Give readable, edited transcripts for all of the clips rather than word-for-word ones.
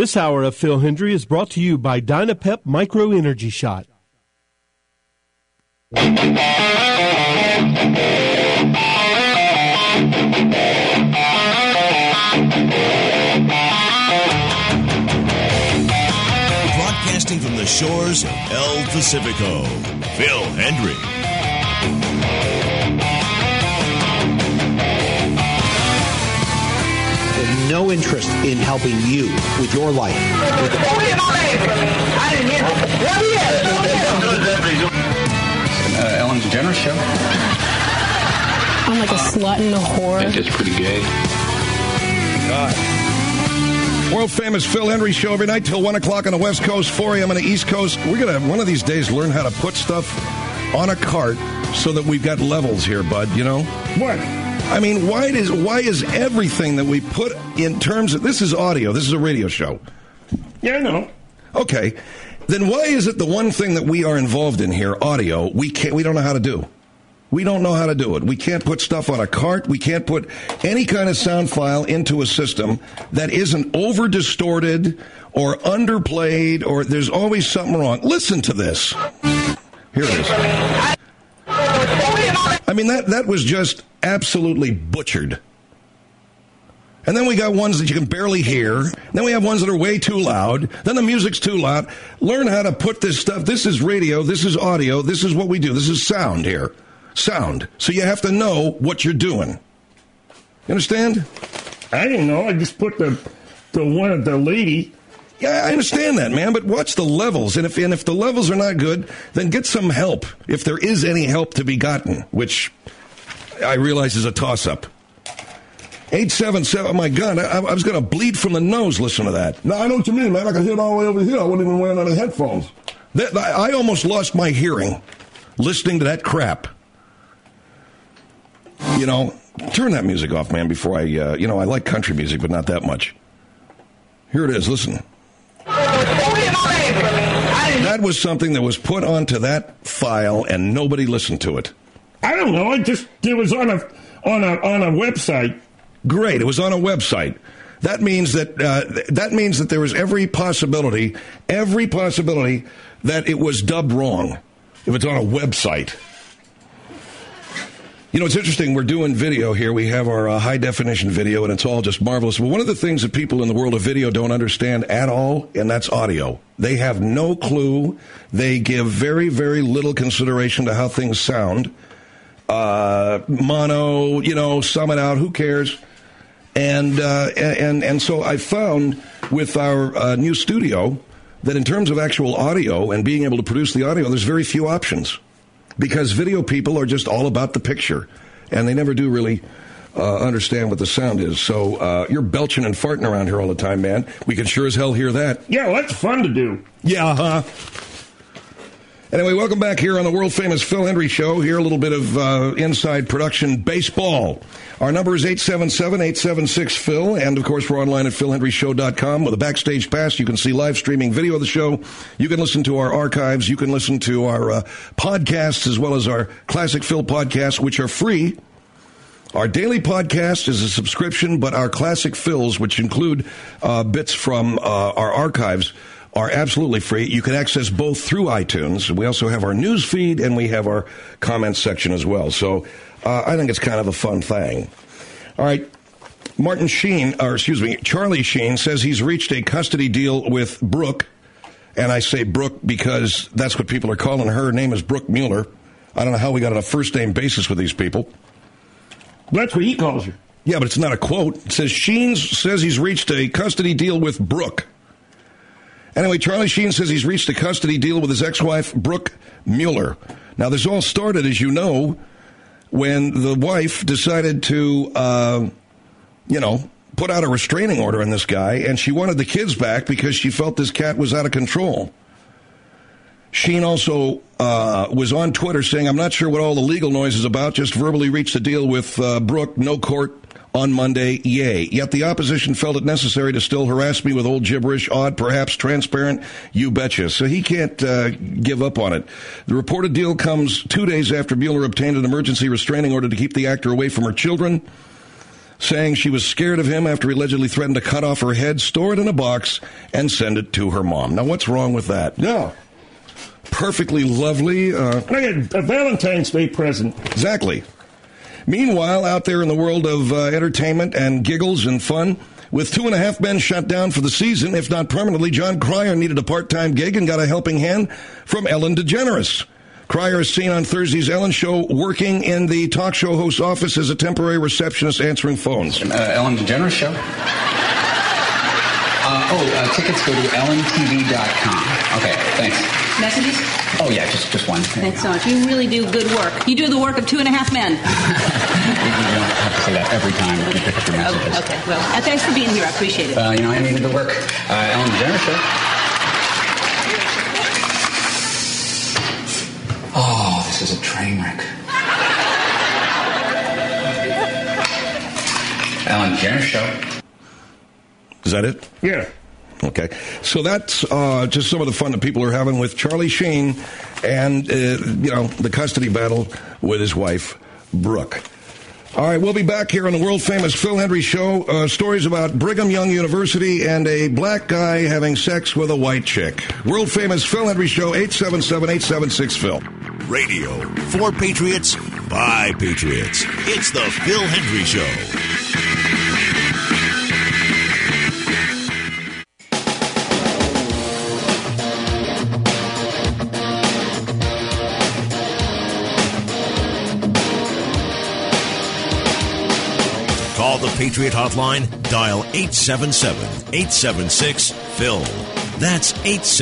This hour of Phil Hendry is brought to you by Dynapep Micro Energy Shot. Broadcasting from the shores of El Pacifico, Phil Hendry. No interest in helping you with your life. Ellen DeGeneres show. I'm like a slut and a whore. I think that's pretty gay. God. World famous Phil Hendry show every night till 1 o'clock on the West Coast, 4 a.m. on the East Coast. We're going to, one of these days, learn how to put stuff on a cart so that we've got levels here, bud, you know? What? I mean, why is everything that we put in terms of, this is audio, this is a radio show. Yeah, I know. Okay. Then why is it the one thing that we are involved in here, audio, we don't know how to do? We don't know how to do it. We can't put stuff on a cart. We can't put any kind of sound file into a system that isn't over-distorted or underplayed, or there's always something wrong. Listen to this. Here it is. I mean, that was just absolutely butchered. And then we got ones that you can barely hear. Then we have ones that are way too loud. Then the music's too loud. Learn how to put this stuff. This is radio. This is audio. This is what we do. This is sound here. Sound. So you have to know what you're doing. You understand? I didn't know. I just put the one of the lady. Yeah, I understand that, man, but watch the levels. And if the levels are not good, then get some help, if there is any help to be gotten, which I realize is a toss-up. 877, oh my God, I was going to bleed from the nose listening to that. No, I know what you mean, man. I can hear it all the way over here. I wasn't even wearing any headphones. I almost lost my hearing listening to that crap. You know, turn that music off, man, before I like country music, but not that much. Here it is, listen. That was something that was put onto that file, and nobody listened to it. I don't know. It was on a website. Great, it was on a website. That means that there was every possibility that it was dubbed wrong if it's on a website. You know, it's interesting. We're doing video here. We have our high-definition video, and it's all just marvelous. But one of the things that people in the world of video don't understand at all, and that's audio. They have no clue. They give very, very little consideration to how things sound. Mono, sum it out. Who cares? And so I found with our new studio that in terms of actual audio and being able to produce the audio, there's very few options. Because video people are just all about the picture, and they never do really understand what the sound is. So you're belching and farting around here all the time, man. We can sure as hell hear that. Yeah, well, that's fun to do. Yeah, Anyway, welcome back here on the world-famous Phil Hendry Show. Here, a little bit of inside production baseball. Our number is 877-876-PHIL, and, of course, we're online at philhendryshow.com. With a backstage pass, you can see live streaming video of the show. You can listen to our archives. You can listen to our podcasts as well as our Classic Phil podcasts, which are free. Our daily podcast is a subscription, but our Classic Phils, which include bits from our archives, are absolutely free. You can access both through iTunes. We also have our news feed, and we have our comments section as well. So I think it's kind of a fun thing. All right. Charlie Sheen says he's reached a custody deal with Brooke. And I say Brooke because that's what people are calling her. Her name is Brooke Mueller. I don't know how we got on a first-name basis with these people. That's what he calls her. Yeah, but it's not a quote. It says Sheen says he's reached a custody deal with Brooke. Anyway, Charlie Sheen says he's reached a custody deal with his ex-wife, Brooke Mueller. Now, this all started, as you know, when the wife decided to, put out a restraining order on this guy, and she wanted the kids back because she felt this cat was out of control. Sheen also was on Twitter saying, I'm not sure what all the legal noise is about, just verbally reached a deal with Brooke, no court on Monday, yay. Yet the opposition felt it necessary to still harass me with old gibberish, odd, perhaps transparent, you betcha. So he can't give up on it. The reported deal comes 2 days after Mueller obtained an emergency restraining order to keep the actor away from her children. saying she was scared of him after he allegedly threatened to cut off her head, store it in a box, and send it to her mom. Now, what's wrong with that? No. Perfectly lovely. Like a Valentine's Day present. Exactly. Meanwhile, out there in the world of entertainment and giggles and fun, with 2.5 men shut down for the season, if not permanently, John Cryer needed a part-time gig and got a helping hand from Ellen DeGeneres. Cryer is seen on Thursday's Ellen Show working in the talk show host's office as a temporary receptionist answering phones. Ellen DeGeneres Show? Tickets go to ellentv.com. Okay, thanks. Messages? Oh, yeah, just one. Thanks so much. You really do good work. You do the work of 2.5 men. You don't have to say that every time you pick up your messages. Okay. Well, thanks for being here. I appreciate it. I needed the work. Ellen DeGeneres Show. Oh, this is a train wreck. Ellen DeGeneres Show. Is that it? Yeah. Okay. So that's just some of the fun that people are having with Charlie Sheen and, the custody battle with his wife, Brooke. All right, we'll be back here on the world-famous Phil Hendrie Show. Stories about Brigham Young University and a black guy having sex with a white chick. World-famous Phil Hendrie Show, 877-876-PHIL. Radio for Patriots by Patriots. It's the Phil Hendrie Show. Call the Patriot Hotline, dial 877-876-PHIL. That's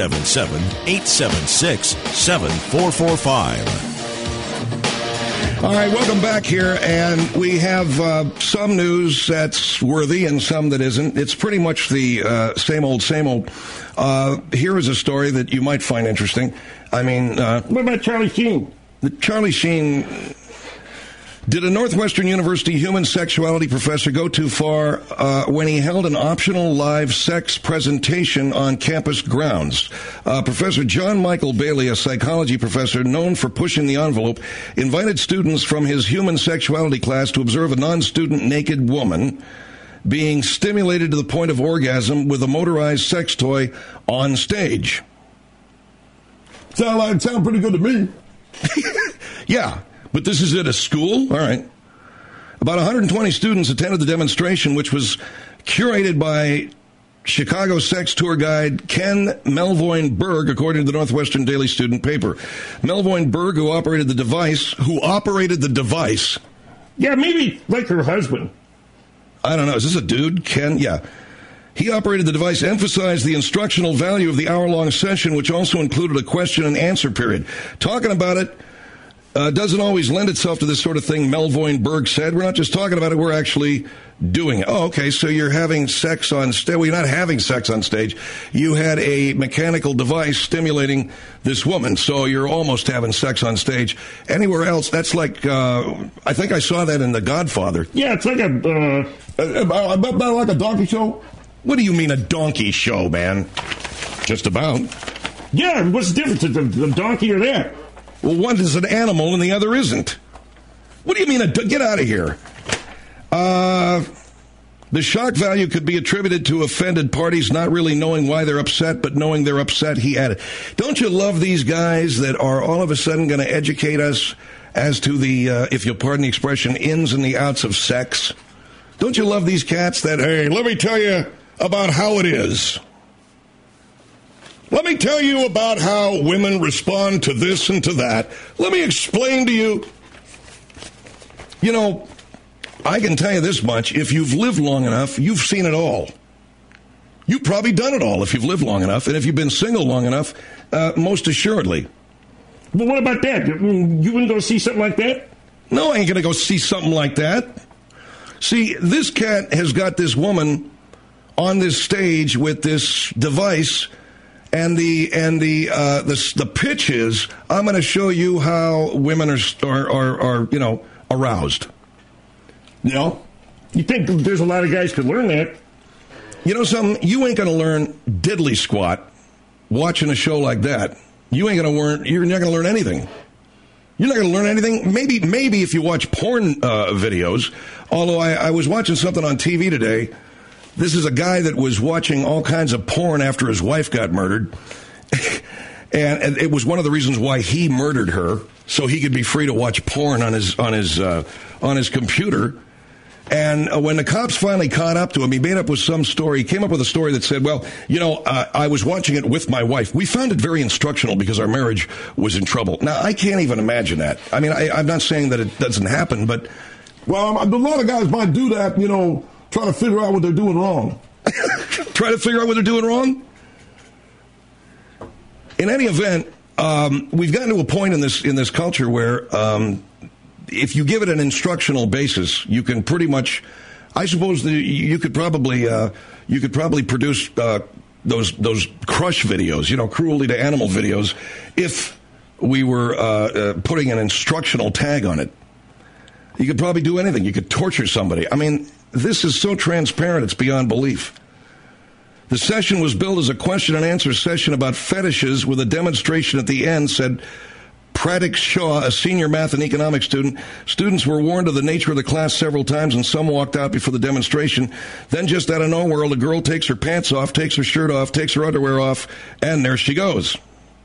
877-876-7445. All right, welcome back here, and we have some news that's worthy and some that isn't. It's pretty much the same old, same old. Here is a story that you might find interesting. I mean... what about Charlie Sheen? Charlie Sheen... Did a Northwestern University human sexuality professor go too far when he held an optional live sex presentation on campus grounds? Professor John Michael Bailey, a psychology professor known for pushing the envelope, invited students from his human sexuality class to observe a non-student naked woman being stimulated to the point of orgasm with a motorized sex toy on stage. Sound pretty good to me. Yeah. But this is at a school? All right. About 120 students attended the demonstration, which was curated by Chicago sex tour guide Ken Melvoin Berg, according to the Northwestern Daily Student paper. Melvoin Berg, who operated the device... Yeah, maybe like her husband. I don't know. Is this a dude? Ken? Yeah. He operated the device, emphasized the instructional value of the hour-long session, which also included a question and answer period. Talking about it... doesn't always lend itself to this sort of thing, Melvoin Berg said. We're not just talking about it, we're actually doing it. Oh, okay, so you're having sex on stage. Well, you're not having sex on stage. You had a mechanical device stimulating this woman, so you're almost having sex on stage. Anywhere else, that's like, I think I saw that in The Godfather. Yeah, it's like about like a donkey show. What do you mean a donkey show, man? Just about. Yeah, what's the difference? The donkey or that? Well, one is an animal and the other isn't. What do you mean? Get out of here. The shock value could be attributed to offended parties not really knowing why they're upset, but knowing they're upset, he added. Don't you love these guys that are all of a sudden going to educate us as to the, if you'll pardon the expression, ins and the outs of sex? Don't you love these cats that, hey, let me tell you about how it is. Let me tell you about how women respond to this and to that. Let me explain to you. You know, I can tell you this much. If you've lived long enough, you've seen it all. You've probably done it all if you've lived long enough. And if you've been single long enough, most assuredly. Well, what about that? You wouldn't go see something like that? No, I ain't going to go see something like that. See, this cat has got this woman on this stage with this device. And the pitch is, I'm going to show you how women are aroused. You know? You think there's a lot of guys could learn that? You know something? You ain't going to learn diddly squat watching a show like that. You ain't going to learn. You're not going to learn anything. You're not going to learn anything. Maybe if you watch porn videos, although I was watching something on TV today. This is a guy that was watching all kinds of porn after his wife got murdered. And it was one of the reasons why he murdered her, so he could be free to watch porn on his computer. And when the cops finally caught up to him, he made up with some story. He came up with a story that said, well, I was watching it with my wife. We found it very instructional because our marriage was in trouble. Now, I can't even imagine that. I mean, I'm not saying that it doesn't happen, but... Well, a lot of guys might do that, try to figure out what they're doing wrong. Try to figure out what they're doing wrong? In any event, we've gotten to a point in this culture where... if you give it an instructional basis, you can pretty much, I suppose, you could probably produce those crush videos, cruelty to animal videos, if we were putting an instructional tag on it. You could probably do anything. You could torture somebody. I mean, this is so transparent, it's beyond belief. The session was billed as a question and answer session about fetishes with a demonstration at the end, said Pratik Shaw, a senior math and economics student. Students were warned of the nature of the class several times, and some walked out before the demonstration. Then just out of nowhere, a girl takes her pants off, takes her shirt off, takes her underwear off, and there she goes.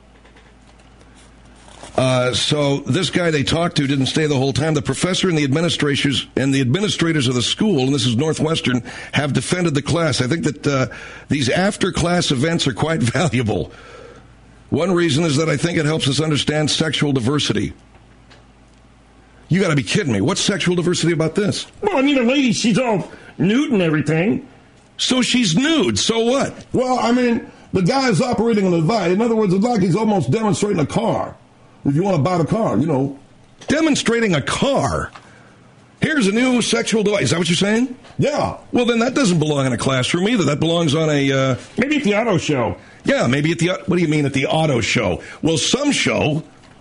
So this guy they talked to didn't stay the whole time. The professor and the administrators of the school, and this is Northwestern, have defended the class. I think that these after-class events are quite valuable. One reason is that I think it helps us understand sexual diversity. You got to be kidding me. What's sexual diversity about this? Well, I mean, a lady, she's all nude and everything. So she's nude. So what? Well, I mean, the guy is operating on a device. In other words, it's like he's almost demonstrating a car. If you want to buy the car, Demonstrating a car? Here's a new sexual device. Is that what you're saying? Yeah. Well, then that doesn't belong in a classroom either. That belongs on a... Maybe at the auto show. Yeah, maybe at the... What do you mean at the auto show? Well, some show...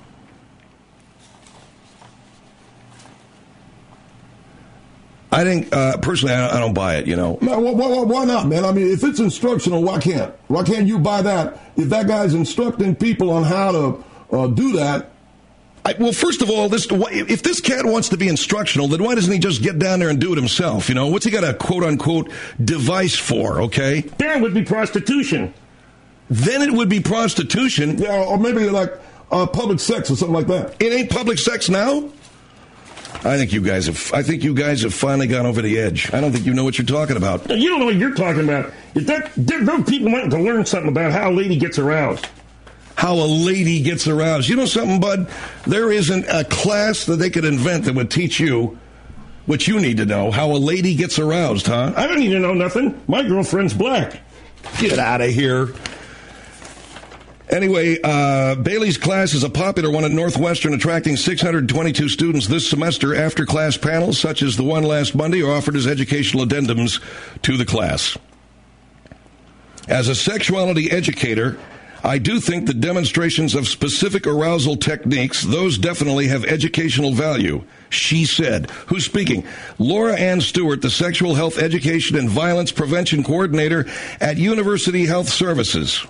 I think, personally, I don't buy it, No, why not, man? I mean, if it's instructional, why can't you buy that? If that guy's instructing people on how to do that... Well, first of all, if this cat wants to be instructional, then why doesn't he just get down there and do it himself? What's he got a quote-unquote device for, okay? Then it would be prostitution. Then it would be prostitution? Yeah, or maybe like public sex or something like that. It ain't public sex now? I think you guys have finally gone over the edge. I don't think you know what you're talking about. You don't know what you're talking about. Those people wanting to learn something about how a lady gets aroused. How a lady gets aroused. You know something, bud? There isn't a class that they could invent that would teach you what you need to know, how a lady gets aroused, huh? I don't need to know nothing. My girlfriend's black. Get out of here. Anyway, Bailey's class is a popular one at Northwestern, attracting 622 students this semester. After-class panels, such as the one last Monday, are offered as educational addendums to the class. As a sexuality educator, I do think that demonstrations of specific arousal techniques, those definitely have educational value, she said. Who's speaking? Laura Ann Stewart, the Sexual Health Education and Violence Prevention Coordinator at University Health Services.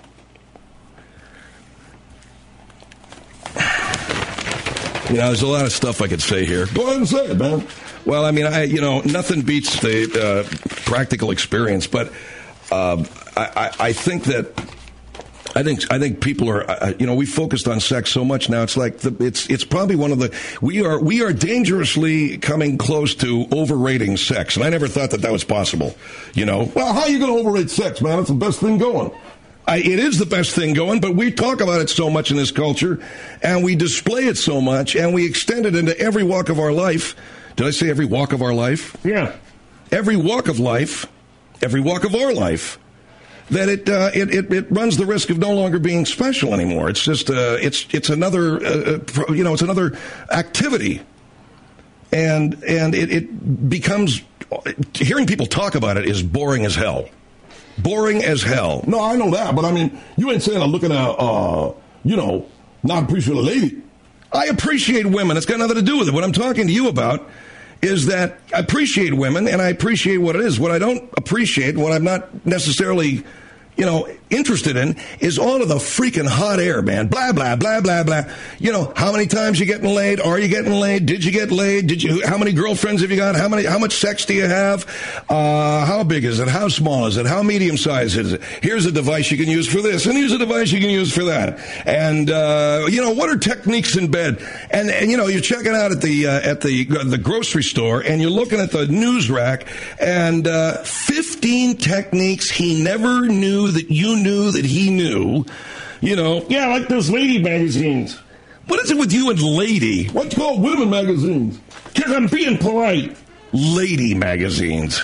There's a lot of stuff I could say here. Go ahead and say it, man. Well, I mean, nothing beats the practical experience, but I think that I think people are, we focused on sex so much now. It's like it's probably one of the we are dangerously coming close to overrating sex, and I never thought that was possible. Well, how are you going to overrate sex, man? It's the best thing going. It is the best thing going, but we talk about it so much in this culture, and we display it so much, and we extend it into every walk of our life. Did I say every walk of our life? Yeah. Every walk of life, every walk of our life, that it runs the risk of no longer being special anymore. It's just it's another it's another activity, and it becomes, hearing people talk about it is boring as hell. Boring as hell. No, I know that, but I mean, you ain't saying I'm looking at, not appreciate a lady. I appreciate women. It's got nothing to do with it. What I'm talking to you about is that I appreciate women, and I appreciate what it is. What I don't appreciate, what I'm not necessarily interested in is all of the freaking hot air, man. Blah, blah, blah, blah, blah. How many times you getting laid? Are you getting laid? Did you get laid? How many girlfriends have you got? How much sex do you have? How big is it? How small is it? How medium size is it? Here's a device you can use for this, and here's a device you can use for that. And, what are techniques in bed? And you're checking out at the grocery store, and you're looking at the news rack, and 15 techniques he never knew that you knew that he knew, Yeah, like those lady magazines. What is it with you and lady? What's called women magazines? Because I'm being polite. Lady magazines.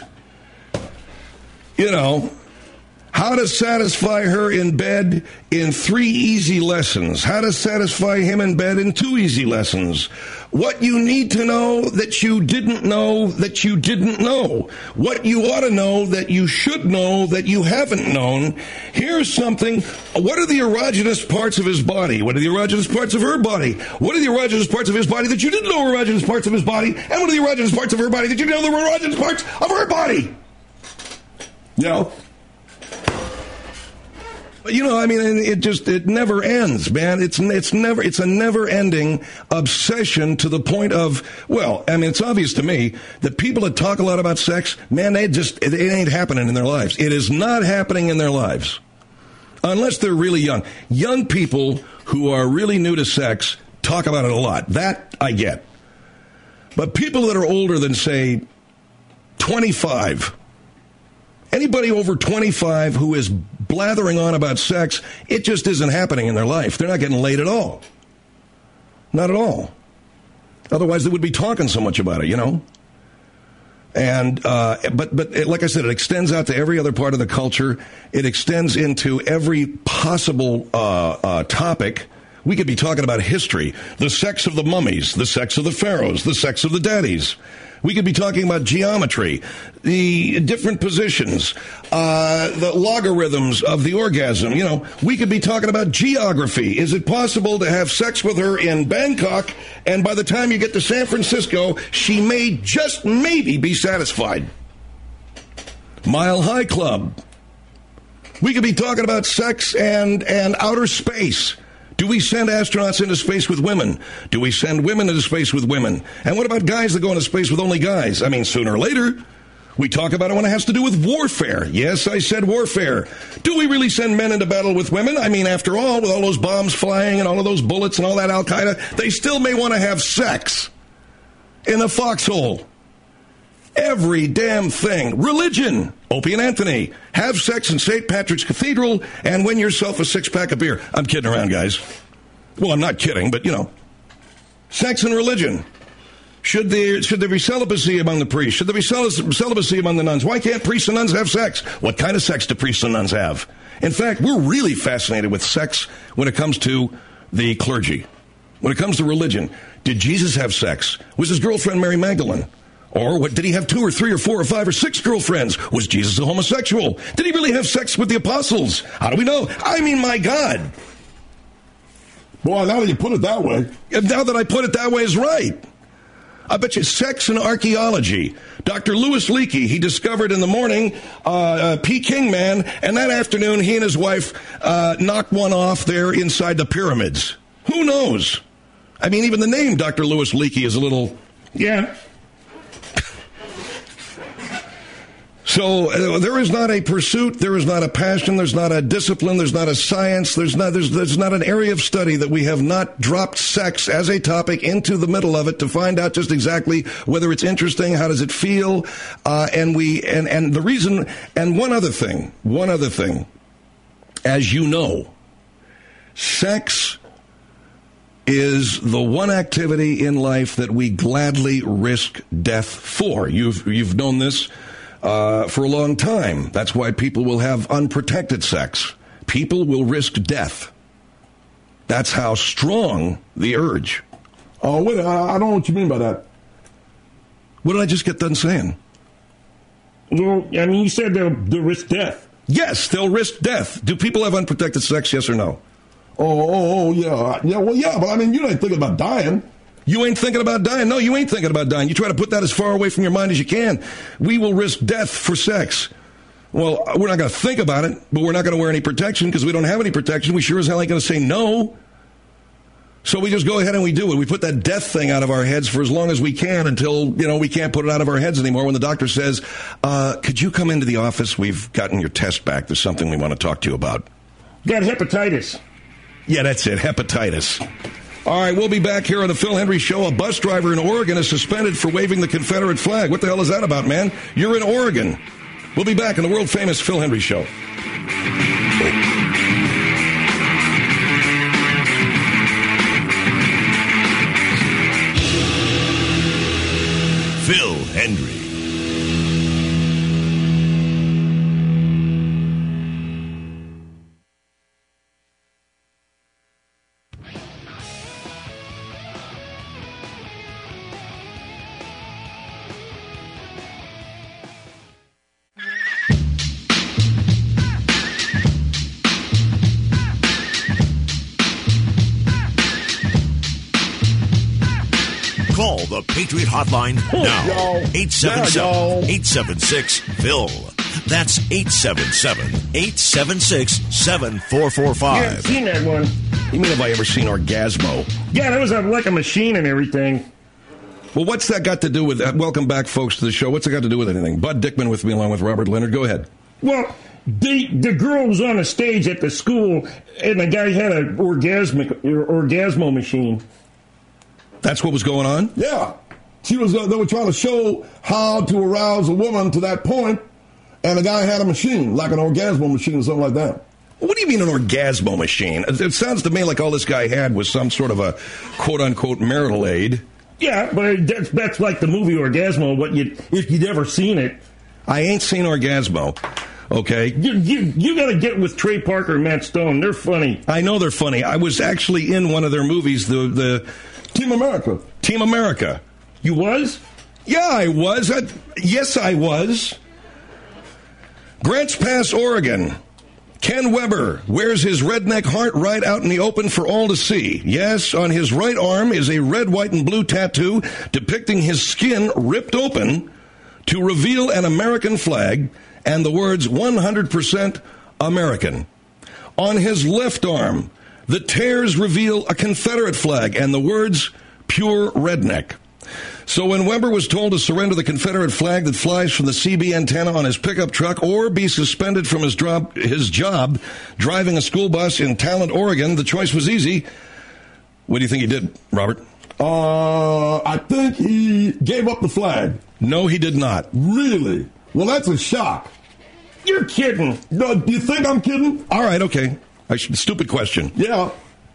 How to satisfy her in bed in 3 easy lessons. How to satisfy him in bed in 2 easy lessons. What you need to know that you didn't know that you didn't know. What you ought to know that you should know that you haven't known. Here's something. What are the erogenous parts of his body? What are the erogenous parts of her body? What are the erogenous parts of his body that you didn't know were erogenous parts of his body? And what are the erogenous parts of her body that you didn't know were erogenous parts of her body? It never ends, man. It's a never-ending obsession to the point of, it's obvious to me that people that talk a lot about sex, man, it ain't happening in their lives. It is not happening in their lives. Unless they're really young. Young people who are really new to sex talk about it a lot. That I get. But people that are older than, say, 25, anybody over 25 who is blathering on about sex, it just isn't happening in their life. They're not getting laid at all. Not at all. Otherwise, they would be talking so much about it, And, but like I said, it extends out to every other part of the culture. It extends into every possible topic. We could be talking about history, the sex of the mummies, the sex of the pharaohs, the sex of the daddies. We could be talking about geometry, the different positions, the logarithms of the orgasm. We could be talking about geography. Is it possible to have sex with her in Bangkok, and by the time you get to San Francisco, she may just maybe be satisfied? Mile High Club. We could be talking about sex and outer space. Do we send astronauts into space with women? Do we send women into space with women? And what about guys that go into space with only guys? Sooner or later, we talk about it when it has to do with warfare. Yes, I said warfare. Do we really send men into battle with women? After all, with all those bombs flying and all of those bullets and all that Al-Qaeda, they still may want to have sex in a foxhole. Every damn thing. Religion. Opie and Anthony. Have sex in St. Patrick's Cathedral and win yourself a 6-pack of beer. I'm kidding around, guys. Well, I'm not kidding, but, Sex and religion. Should there be celibacy among the priests? Should there be celibacy among the nuns? Why can't priests and nuns have sex? What kind of sex do priests and nuns have? In fact, we're really fascinated with sex when it comes to the clergy. When it comes to religion. Did Jesus have sex? Was his girlfriend Mary Magdalene? Or what, did he have 2 or 3 or 4 or 5 or 6 girlfriends? Was Jesus a homosexual? Did he really have sex with the apostles? How do we know? My God. Boy, now that you put it that way. Now that I put it that way is right. I bet you sex and archaeology. Dr. Louis Leakey, he discovered in the morning Peking Man, and that afternoon he and his wife knocked one off there inside the pyramids. Who knows? Even the name Dr. Louis Leakey is a little... Yeah. So there is not a pursuit, there is not a passion, there's not a discipline, there's not a science, there's not an area of study that we have not dropped sex as a topic into the middle of it to find out just exactly whether it's interesting, how does it feel, and the reason, and one other thing, as you know, sex is the one activity in life that we gladly risk death for. You've known this for a long time. That's why people will have unprotected sex. People will risk death. That's how strong the urge. Oh, wait, I don't know what you mean by that. What did I just get done saying? Well, you said they'll risk death. Yes, they'll risk death. Do people have unprotected sex, yes or no? Yeah. Well, yeah, but you ain't thinking about dying. You ain't thinking about dying. No, you ain't thinking about dying. You try to put that as far away from your mind as you can. We will risk death for sex. Well, we're not going to think about it, but we're not going to wear any protection because we don't have any protection. We sure as hell ain't going to say no. So we just go ahead and we do it. We put that death thing out of our heads for as long as we can until, we can't put it out of our heads anymore when the doctor says, could you come into the office? We've gotten your test back. There's something we want to talk to you about. Got hepatitis. Yeah, that's it. Hepatitis. All right, we'll be back here on the Phil Hendry Show. A bus driver in Oregon is suspended for waving the Confederate flag. What the hell is that about, man? You're in Oregon. We'll be back on the world-famous Phil Hendry Show. Phil Hendry. Call the Patriot Hotline now. 877-876-PHIL. That's 877-876-7445. Yeah, I've seen that one. You mean have I ever seen Orgasmo? Yeah, that was like a machine and everything. Well, what's that got to do with that? Welcome back, folks, to the show. What's it got to do with anything? Bud Dickman with me along with Robert Leonard. Go ahead. Well, the girl was on a stage at the school, and the guy had an orgasmo machine. That's what was going on? Yeah. They were trying to show how to arouse a woman to that point, and the guy had a machine, like an orgasmo machine or something like that. What do you mean an orgasmo machine? It sounds to me like all this guy had was some sort of a quote-unquote marital aid. Yeah, but that's like the movie Orgasmo, if you'd ever seen it. I ain't seen Orgasmo. Okay. You got to get with Trey Parker and Matt Stone. They're funny. I know they're funny. I was actually in one of their movies, the Team America. Team America. You was? Yeah, I was. Yes, I was. Grants Pass, Oregon. Ken Weber wears his redneck heart right out in the open for all to see. Yes, on his right arm is a red, white, and blue tattoo depicting his skin ripped open to reveal an American flag and the words 100% American. On his left arm, the tears reveal a Confederate flag and the words pure redneck. So when Weber was told to surrender the Confederate flag that flies from the CB antenna on his pickup truck or be suspended from his job driving a school bus in Talent, Oregon, the choice was easy. What do you think he did, Robert? I think he gave up the flag. No, he did not. Really? Well, that's a shock. You're kidding. No, do you think I'm kidding? All right, okay. Stupid question. Yeah.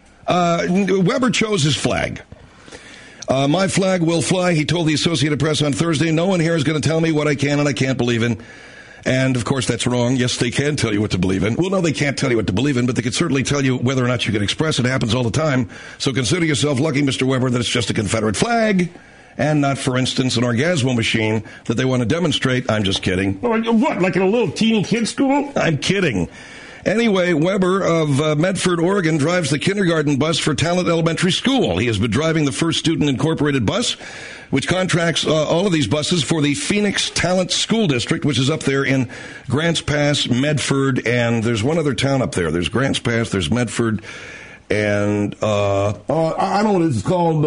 Weber chose his flag. My flag will fly, he told the Associated Press on Thursday. No one here is going to tell me what I can and I can't believe in. And, of course, that's wrong. Yes, they can tell you what to believe in. Well, no, they can't tell you what to believe in, but they can certainly tell you whether or not you can express it. It happens all the time. So consider yourself lucky, Mr. Weber, that it's just a Confederate flag and not, for instance, an orgasmo machine that they want to demonstrate. I'm just kidding. What, like in a little teeny kid school? I'm kidding. Anyway, Weber of Medford, Oregon, drives the kindergarten bus for Talent Elementary School. He has been driving the First Student Incorporated bus, which contracts all of these buses for the Phoenix Talent School District, which is up there in Grants Pass, Medford, and there's one other town up there. There's Grants Pass, there's Medford, and I know what it's called.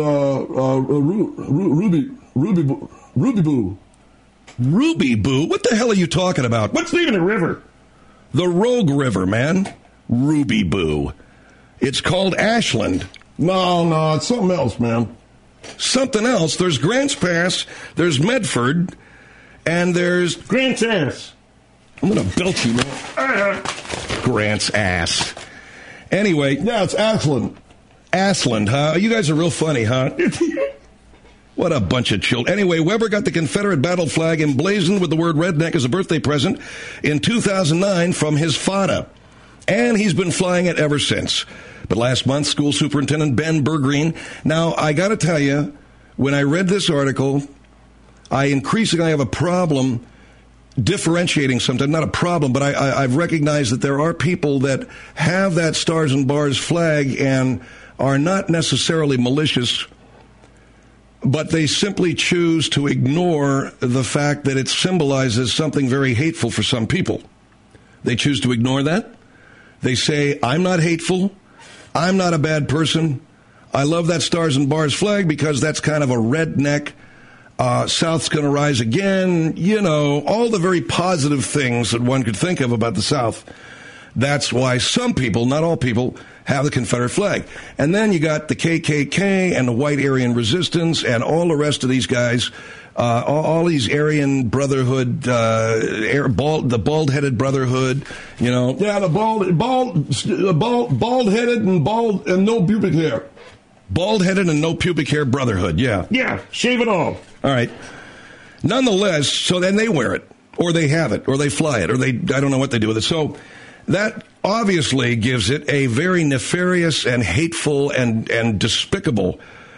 Ruby Boo. Ruby Boo? What the hell are you talking about? What's leaving the river? The Rogue River, man. Ruby Boo. It's called Ashland. No, it's something else, man. Something else? There's Grants Pass, there's Medford, and there's Grants Ass. I'm going to belt you, man. Grants Ass. Anyway. Yeah, it's Ashland. Ashland, huh? You guys are real funny, huh? What a bunch of children. Anyway, Weber got the Confederate battle flag emblazoned with the word redneck as a birthday present in 2009 from his father. And he's been flying it ever since. But last month, School Superintendent Ben Bergreen. Now, I got to tell you, when I read this article, I increasingly have a problem differentiating sometimes. Not a problem, but I've recognized that there are people that have that Stars and Bars flag and are not necessarily malicious, but they simply choose to ignore the fact that it symbolizes something very hateful for some people. They choose to ignore that. They say, I'm not hateful. I'm not a bad person. I love that Stars and Bars flag because that's kind of a redneck, South's going to rise again, all the very positive things that one could think of about the South. That's why some people, not all people, have the Confederate flag. And then you got the KKK and the White Aryan Resistance and all the rest of these guys, all these Aryan Brotherhood, the bald-headed Brotherhood, Yeah, the bald-headed and bald and no pubic hair. Bald-headed and no pubic hair Brotherhood, yeah. Yeah, shave it all. All right. Nonetheless, so then they wear it, or they have it, or they fly it, or I don't know what they do with it. So that obviously gives it a very nefarious and hateful and despicable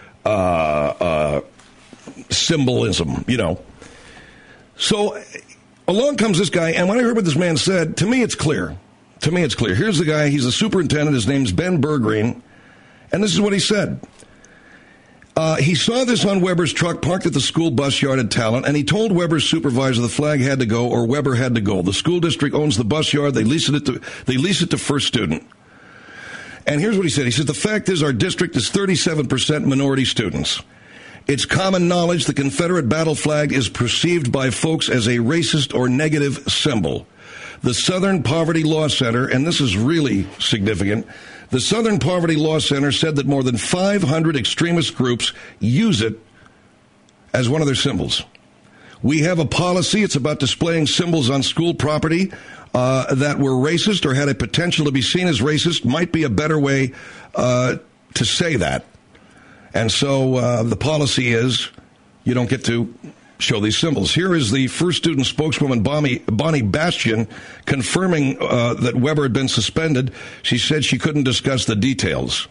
symbolism, So along comes this guy, and when I heard what this man said, to me it's clear. Here's the guy. He's the superintendent. His name's Ben Bergreen, and this is what he said. He saw this on Weber's truck parked at the school bus yard at Talent, and he told Weber's supervisor the flag had to go or Weber had to go. The school district owns the bus yard. They lease it to First Student. And here's what he said. He said, the fact is our district is 37% minority students. It's common knowledge the Confederate battle flag is perceived by folks as a racist or negative symbol. The Southern Poverty Law Center, and this is really significant, the Southern Poverty Law Center said that more than 500 extremist groups use it as one of their symbols. We have a policy. It's about displaying symbols on school property that were racist or had a potential to be seen as racist. Might be a better way to say that. And so the policy is you don't get to show these symbols. Here is the First Student spokeswoman, Bonnie Bastian, confirming that Weber had been suspended. She said she couldn't discuss the details.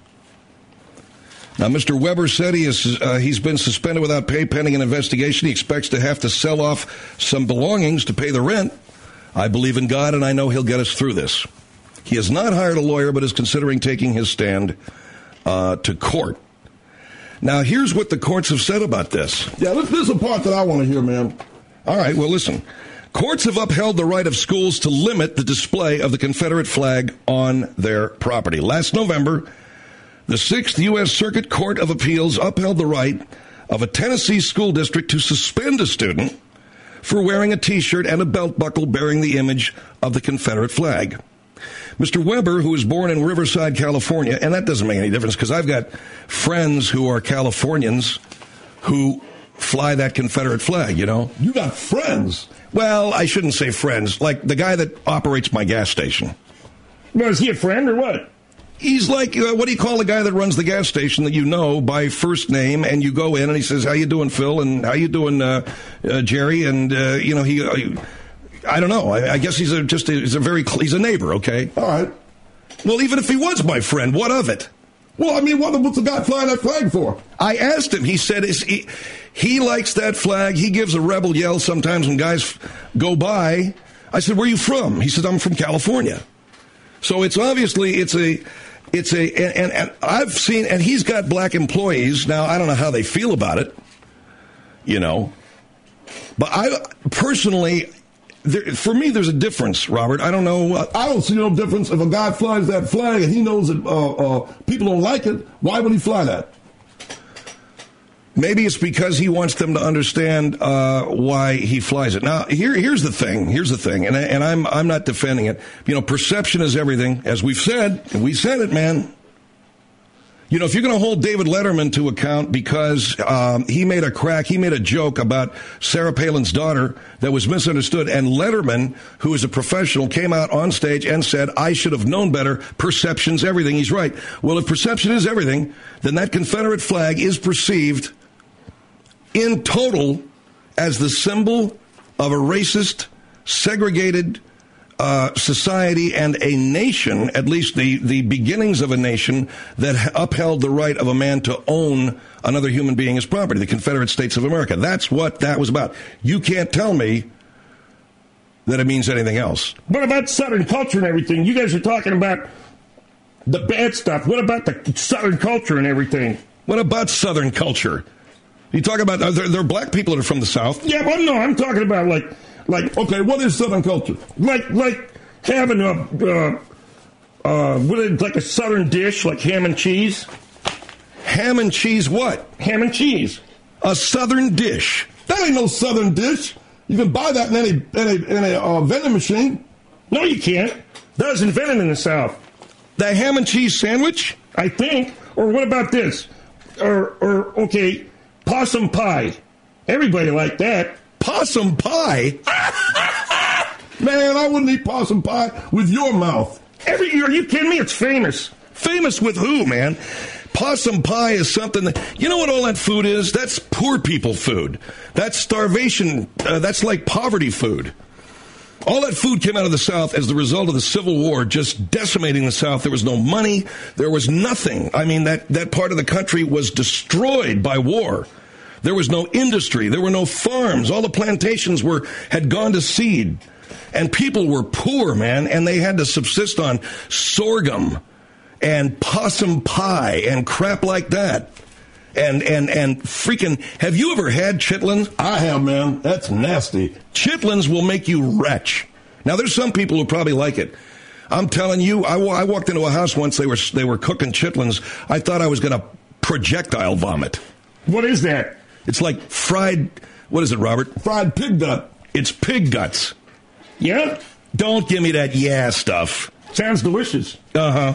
Now, Mr. Weber said he's been suspended without pay pending an investigation. He expects to have to sell off some belongings to pay the rent. I believe in God, and I know he'll get us through this. He has not hired a lawyer, but is considering taking his stand to court. Now, here's what the courts have said about this. Yeah, this is the part that I want to hear, man. All right, well, listen. Courts have upheld the right of schools to limit the display of the Confederate flag on their property. Last November, the 6th U.S. Circuit Court of Appeals upheld the right of a Tennessee school district to suspend a student for wearing a T-shirt and a belt buckle bearing the image of the Confederate flag. Mr. Weber, who was born in Riverside, California, and that doesn't make any difference because I've got friends who are Californians who fly that Confederate flag, You got friends? Well, I shouldn't say friends. Like the guy that operates my gas station. Well, is he a friend or what? He's like, what do you call the guy that runs the gas station that you know by first name, and you go in and he says, how you doing, Phil? And how you doing, Jerry? And, I don't know. I guess he's a neighbor, okay? All right. Well, even if he was my friend, what of it? Well, I mean, what's the guy flying that flag for? I asked him. He said he likes that flag. He gives a rebel yell sometimes when guys go by. I said, where are you from? He said, I'm from California. So it's obviously, and I've seen, and he's got black employees. Now, I don't know how they feel about it, But I personally, for me, there's a difference, Robert. I don't know. I don't see no difference. If a guy flies that flag and he knows that people don't like it, why would he fly that? Maybe it's because he wants them to understand why he flies it. Now, here's the thing. And I'm not defending it. Perception is everything. As we've said, and we said it, man. If you're going to hold David Letterman to account because he made a joke about Sarah Palin's daughter that was misunderstood, and Letterman, who is a professional, came out on stage and said, I should have known better. Perception's everything. He's right. Well, if perception is everything, then that Confederate flag is perceived in total as the symbol of a racist, segregated society and a nation, at least the beginnings of a nation that upheld the right of a man to own another human being as property, the Confederate States of America. That's what that was about. You can't tell me that it means anything else. What about Southern culture and everything? You guys are talking about the bad stuff. What about the Southern culture and everything? What about Southern culture? You talk about, there are black people that are from the South. Yeah, well, no, I'm talking about like, okay, what is Southern culture? Like having like a southern dish, like ham and cheese. Ham and cheese what? Ham and cheese. A southern dish. That ain't no southern dish. You can buy that in any vending machine. No, you can't. That was invented in the South. The ham and cheese sandwich? I think. Or what about this? Okay, possum pie. Everybody liked that. Possum pie? Man, I wouldn't eat possum pie with your mouth. Are you kidding me? It's famous. Famous with who, man? Possum pie is something that, you know what all that food is? That's poor people food. That's starvation. That's like poverty food. All that food came out of the South as the result of the Civil War just decimating the South. There was no money. There was nothing. I mean, that part of the country was destroyed by war. There was no industry. There were no farms. All the plantations had gone to seed. And people were poor, man, and they had to subsist on sorghum and possum pie and crap like that. And freaking, have you ever had chitlins? I have, man. That's nasty. Chitlins will make you retch. Now, there's some people who probably like it. I'm telling you, I walked into a house once, they were cooking chitlins. I thought I was going to projectile vomit. What is that? It's like fried, what is it, Robert? Fried pig gut. It's pig guts. Yeah? Don't give me that stuff. Sounds delicious. Uh-huh.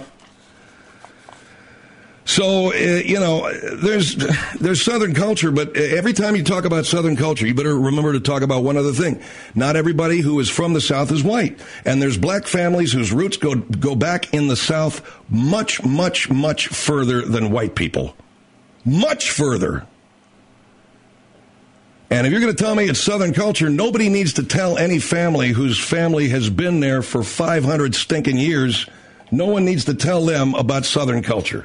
So, there's Southern culture, but every time you talk about Southern culture, you better remember to talk about one other thing. Not everybody who is from the South is white. And there's black families whose roots go back in the South much, much, much further than white people. Much further. And if you're going to tell me it's Southern culture, nobody needs to tell any family whose family has been there for 500 stinking years. No one needs to tell them about Southern culture.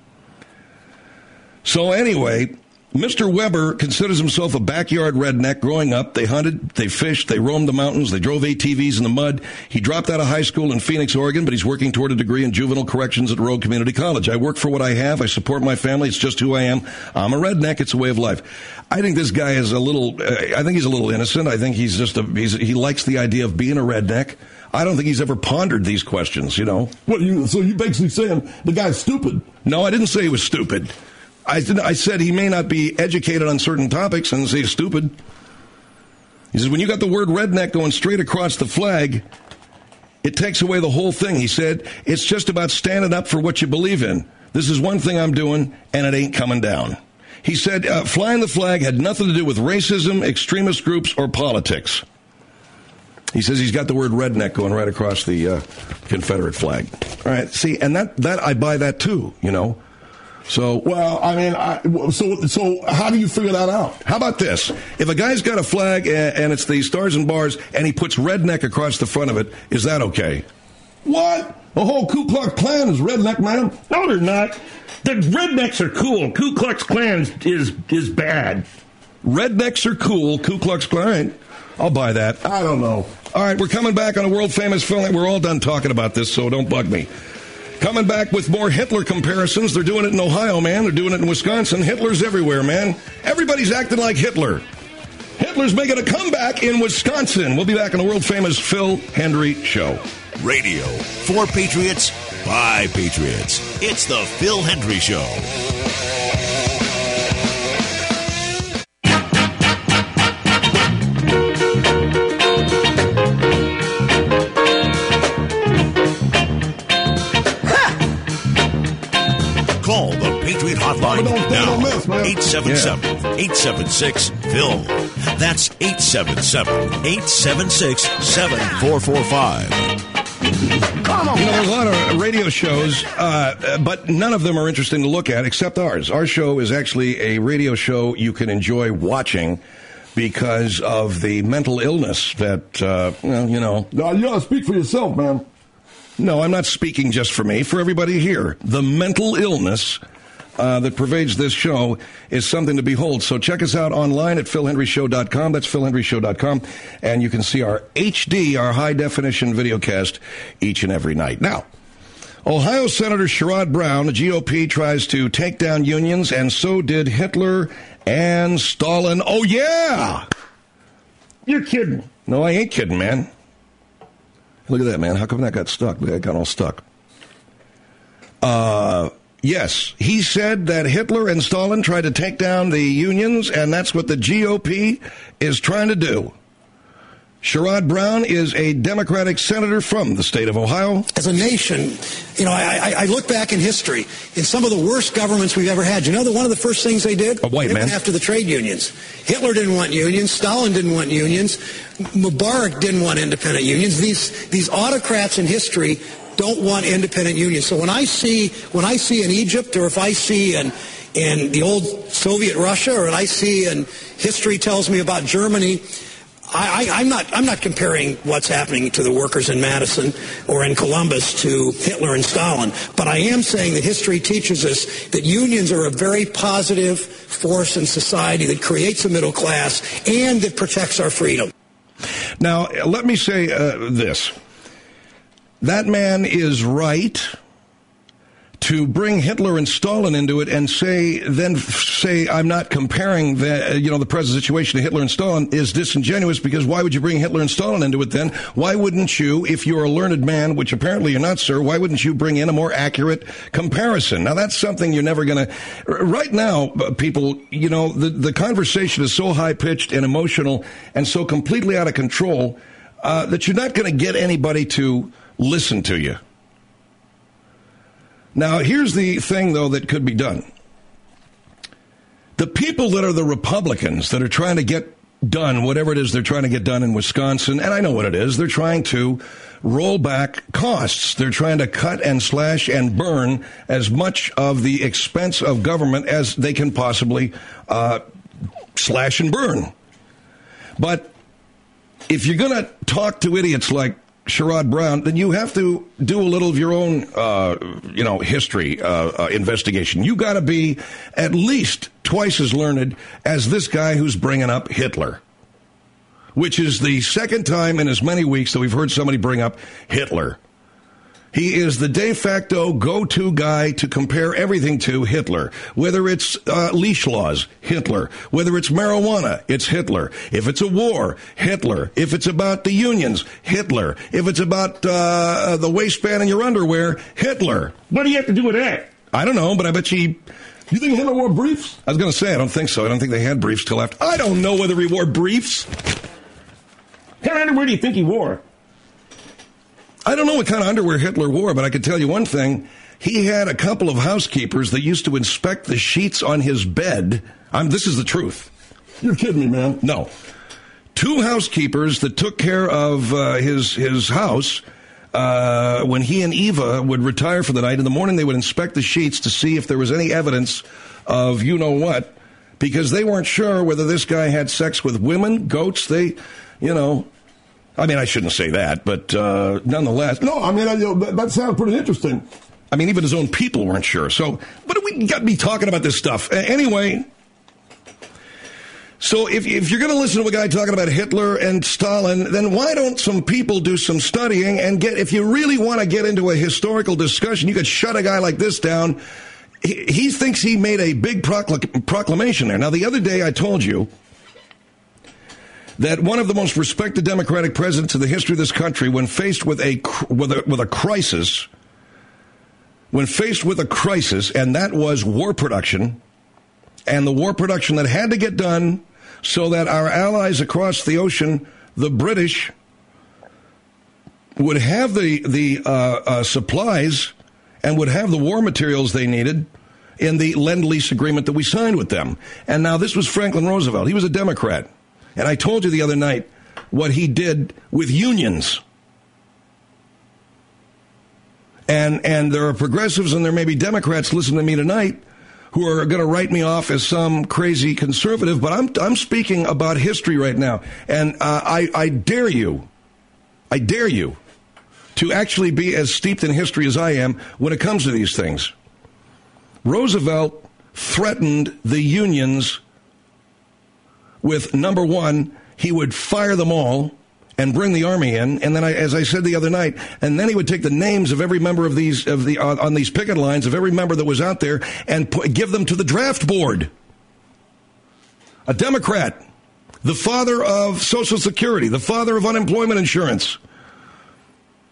So anyway, Mr. Weber considers himself a backyard redneck growing up. They hunted, they fished, they roamed the mountains, they drove ATVs in the mud. He dropped out of high school in Phoenix, Oregon, but he's working toward a degree in juvenile corrections at Rogue Community College. I work for what I have. I support my family. It's just who I am. I'm a redneck. It's a way of life. I think this guy is I think he's a little innocent. I think he's just he likes the idea of being a redneck. I don't think he's ever pondered these questions, you know. So you basically saying the guy's stupid? No, I didn't say he was stupid. I said he may not be educated on certain topics and say stupid. He says, when you got the word redneck going straight across the flag, it takes away the whole thing. He said, it's just about standing up for what you believe in. This is one thing I'm doing, and it ain't coming down. He said, flying the flag had nothing to do with racism, extremist groups, or politics. He says he's got the word redneck going right across the Confederate flag. All right, see, and that I buy that too, you know. So, well, I mean, so how do you figure that out? How about this? If a guy's got a flag and it's the Stars and Bars and he puts redneck across the front of it, is that okay? What? The whole Ku Klux Klan is redneck, man. No, they're not. The rednecks are cool. Ku Klux Klan is bad. Rednecks are cool. Ku Klux Klan. All right. I'll buy that. I don't know. All right, we're coming back on a world-famous film. We're all done talking about this, so don't bug me. Coming back with more Hitler comparisons. They're doing it in Ohio, man. They're doing it in Wisconsin. Hitler's everywhere, man. Everybody's acting like Hitler. Hitler's making a comeback in Wisconsin. We'll be back on the world-famous Phil Hendry Show. Radio for Patriots, by Patriots. It's the Phil Hendry Show. Call the Patriot Hotline now. 877-876-PHIL. That's 877-876-7445. Come on. You know, there's a lot of radio shows, but none of them are interesting to look at except ours. Our show is actually a radio show you can enjoy watching because of the mental illness that, you know. No, you gotta speak for yourself, man. No, I'm not speaking just for me, for everybody here. The mental illness that pervades this show is something to behold. So check us out online at philhendryshow.com. That's philhendryshow.com. And you can see our HD, our high-definition videocast each and every night. Now, Ohio Senator Sherrod Brown, the GOP, tries to take down unions, and so did Hitler and Stalin. Oh, yeah! You're kidding. No, I ain't kidding, man. Look at that, man. How come that got stuck? That got all stuck. Yes, he said that Hitler and Stalin tried to take down the unions, and that's what the GOP is trying to do. Sherrod Brown is a Democratic senator from the state of Ohio. As a nation, I look back in history, in some of the worst governments we've ever had. One of the first things they did? A white man. After the trade unions. Hitler didn't want unions. Stalin didn't want unions. Mubarak didn't want independent unions. These autocrats in history don't want independent unions. So when I see in Egypt, or if I see in the old Soviet Russia, or I see in history tells me about Germany, I'm not comparing what's happening to the workers in Madison or in Columbus to Hitler and Stalin, but I am saying that history teaches us that unions are a very positive force in society that creates a middle class and that protects our freedom. Now, let me say this. That man is right to bring Hitler and Stalin into it and say I'm not comparing the present situation to Hitler and Stalin is disingenuous, because why would you bring Hitler and Stalin into it then? Why wouldn't you, if you're a learned man, which apparently you're not, sir, why wouldn't you bring in a more accurate comparison? Now, that's something you're never going to... Right now, people, the conversation is so high-pitched and emotional and so completely out of control that you're not going to get anybody to listen to you. Now, here's the thing, though, that could be done. The people that are the Republicans that are trying to get done whatever it is they're trying to get done in Wisconsin, and I know what it is, they're trying to roll back costs. They're trying to cut and slash and burn as much of the expense of government as they can possibly slash and burn. But if you're going to talk to idiots like Sherrod Brown, then you have to do a little of your own, history investigation. You got to be at least twice as learned as this guy who's bringing up Hitler, which is the second time in as many weeks that we've heard somebody bring up Hitler. He is the de facto go-to guy to compare everything to Hitler. Whether it's leash laws, Hitler. Whether it's marijuana, it's Hitler. If it's a war, Hitler. If it's about the unions, Hitler. If it's about the waistband in your underwear, Hitler. What do you have to do with that? I don't know, but I bet you think Hitler wore briefs? I was going to say, I don't think so. I don't think they had briefs till after. I don't know whether he wore briefs. What kind of underwear do you think he wore? I don't know what kind of underwear Hitler wore, but I can tell you one thing. He had a couple of housekeepers that used to inspect the sheets on his bed. This is the truth. You're kidding me, man. No. 2 housekeepers that took care of his house when he and Eva would retire for the night. In the morning, they would inspect the sheets to see if there was any evidence of you-know-what, because they weren't sure whether this guy had sex with women, goats, I mean, I shouldn't say that, but nonetheless. No, I mean, that sounds pretty interesting. I mean, even his own people weren't sure. So, what do we got to be talking about this stuff? Anyway, so if you're going to listen to a guy talking about Hitler and Stalin, then why don't some people do some studying and if you really want to get into a historical discussion, you could shut a guy like this down. He thinks he made a big proclamation there. Now, the other day I told you that one of the most respected Democratic presidents in the history of this country, when faced with a crisis, and that was war production, and the war production that had to get done so that our allies across the ocean, the British, would have the supplies and would have the war materials they needed in the Lend-Lease agreement that we signed with them. And now this was Franklin Roosevelt. He was a Democrat. And I told you the other night what he did with unions. And there are progressives and there may be Democrats listening to me tonight who are going to write me off as some crazy conservative, but I'm speaking about history right now. And I dare you to actually be as steeped in history as I am when it comes to these things. Roosevelt threatened the unions with, number one, he would fire them all and bring the army in, and then, as I said the other night, and then he would take the names of every member on these picket lines of every member that was out there and give them to the draft board. A Democrat, the father of Social Security, the father of unemployment insurance.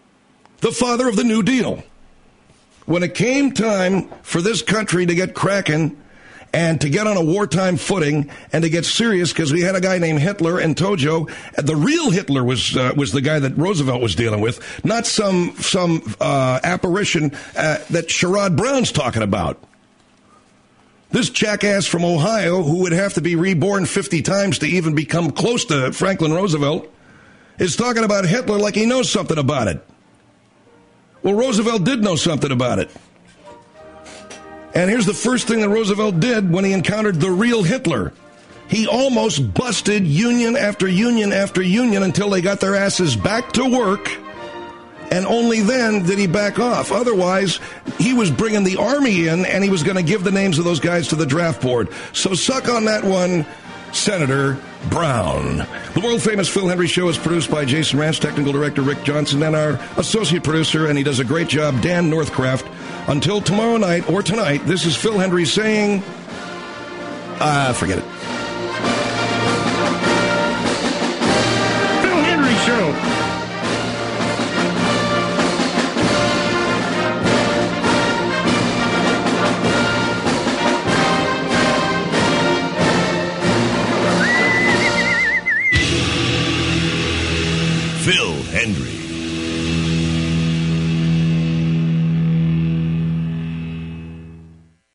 the father of the New Deal. When it came time for this country to get cracking and to get on a wartime footing and to get serious, because we had a guy named Hitler and Tojo. The real Hitler was the guy that Roosevelt was dealing with, not some apparition that Sherrod Brown's talking about. This jackass from Ohio, who would have to be reborn 50 times to even become close to Franklin Roosevelt, is talking about Hitler like he knows something about it. Well, Roosevelt did know something about it. And here's the first thing that Roosevelt did when he encountered the real Hitler. He almost busted union after union after union until they got their asses back to work, and only then did he back off. Otherwise, he was bringing the army in, and he was going to give the names of those guys to the draft board. So suck on that one, Senator Brown. The world-famous Phil Hendry Show is produced by Jason Ranch, technical director Rick Johnson, and our associate producer, and he does a great job, Dan Northcraft. Until tomorrow night or tonight, this is Phil Hendry saying, forget it. Phil Hendry Show. Phil Hendry.